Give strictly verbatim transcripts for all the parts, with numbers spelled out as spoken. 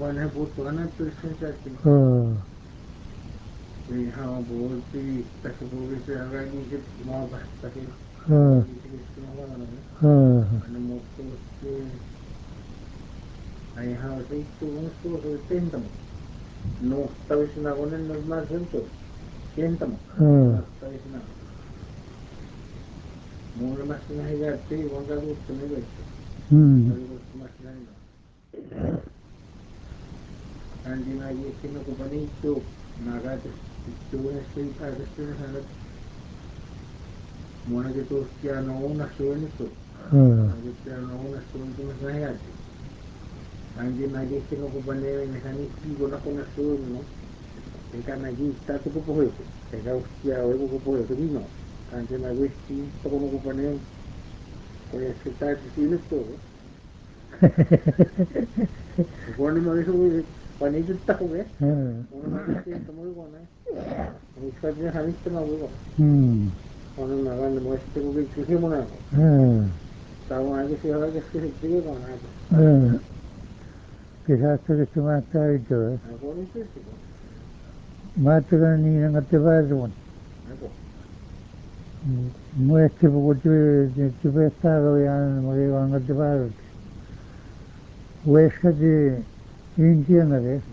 vanha puuttuu aina pystyyn sähkön. Ihan puhuttiin, tässä puhuttiin väkiset maavastakin. Väkiset maavastakin. Aina muuttuutti. Ihan riittuu muuttuu se tentamo. Nuhtavisina kun en ole mä sentu. Tentamo. Nuhtavisina. Mulla mä sinä hiljattiin, kun katsottu ne veittä. Katsottu mä sinä hiljattiin. Anti lagi kinukupan itu nagatus itu es ada sudah sangat mana gitu kiano una suun itu ada kiano una suun itu saya tu anti lagi kinukupan ini mekanik guna kuna suun no mereka lagi tak tu kupu itu mereka usia aku kupu itu dino anti lagi si kinukupan ini kaya sekitar sini tu kau ni mana tu panik tak kau ya? Orang nak kian temu kau ni. Misal dia habis temu kau. Orang nak kan mesti kau kiki mana? Tahu lagi siapa lagi sikit kau nak. Kisah tu cuma tahu itu. Kau ni sih. Mata kan ni nak terbaru. Mesti begitu cuba tahu yang mereka nak terbaru. Wes kadi India nare,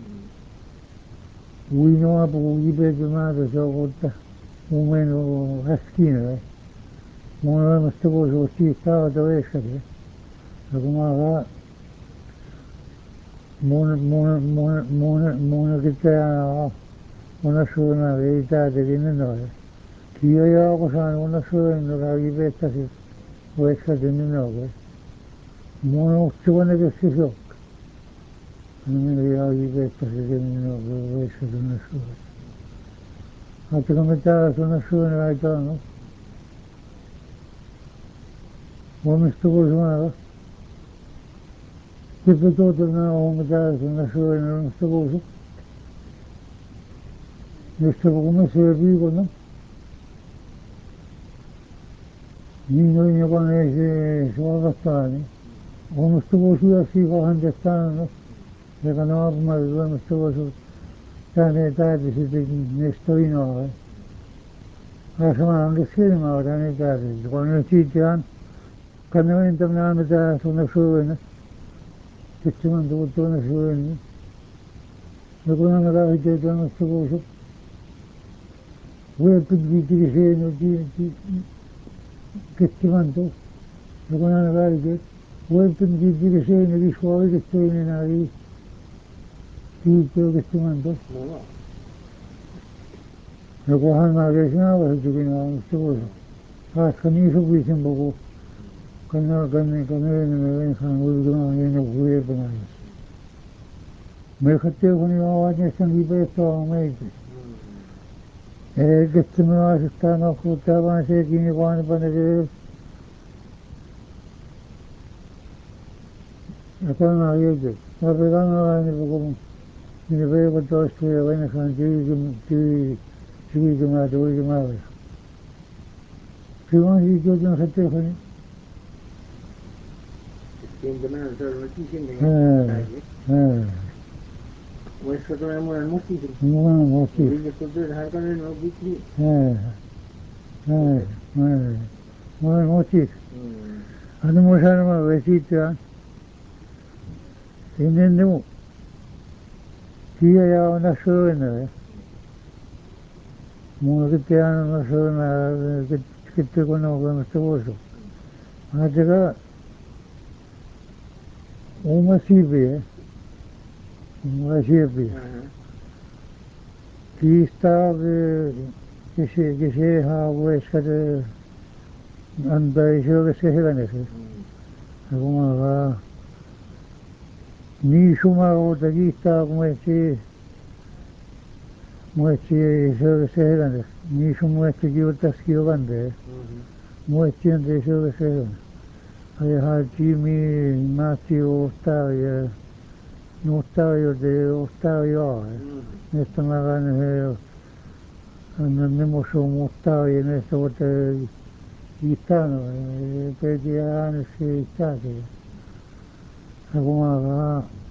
uino abu ibe jumado jogota, umeno haskina, mono mustago joti sta do esade, aguma mono mono mono mono mono kita una suna verità de dinno, kiyo ya ko san una suna ga ibe tasi, wes kadi dinno, mono chone ke siso. Я иду по жизни выше доношу. А ты комментарий доношу на айтану. Он что возьмал? Ты потом на комментарий доношу на что возьмал? Не что мы все видим, не не не понятие что осталось. Он что возьмал сего андестана. Joka normaali voimassa voisi tänne täytyisi ne stoinoa. Asema on silmää tänne täytyisi. Kun ne siitä kannoin tämän mitä tuonne suunnä. Sitten on tullut tuonne suunnä. Ja kun on lähdetty tuonne suunnä. Voi pitkin kiriseen kettiman tuo. Ja kun on lähdetty. Voi pitkin kiriseen ja viskoo oikeasti enää viisi. Siitä oikeasti mantoi. Ja kunhan mä käsin avasitukin aamusta vuosi. Haaska niin sopisin puhuu. Kannaa kanneen kanneen me venkaan ulkomaan ennen kuin huipuna. Me katsoo kun jo ovat nestankin peettoa meitä. Eikä me asettaa nokkuuttaa vaan sekin niin vaan panee. Ja kannaa jätä. Mä kannaa aina puhumaan. Minä veivän toista ja venäkaan tyykymää tuikymää. Se on siitä jotain se tehoni. Tientämään se on kisinne. Voisiko tuolla mulla musiikin? Mulla on musiikki. Viikko työtä harkainen on viikki. Mulla on musiikki. Anna mua sanomaan vesittyä. Ennen nuu. Kia ja on suunnalle. Mulla pitää on suunnalle, kitty kun on voimassa vuosu. Ajattelkaa, oma siipiä, oma siipiä. Kiistaa, kisi haavuiskata, antaa isokäs kehiläneessä. Ja kun mä vaan niin sumaruuta kiistaa, kun muettiin, muettiin isokäs kehiläneessä. Niin sun muettiin kiutaskin jo kanteen. Muettiin antaa isokäs kehiläneessä. Ja haettiin Matti ostaa ja ostaa joten ostaa joo. Näistä mä vain he ne musu ostaa ja näistä voitte kiittää. Peti äänessä kiittää. Ja kun mä vaan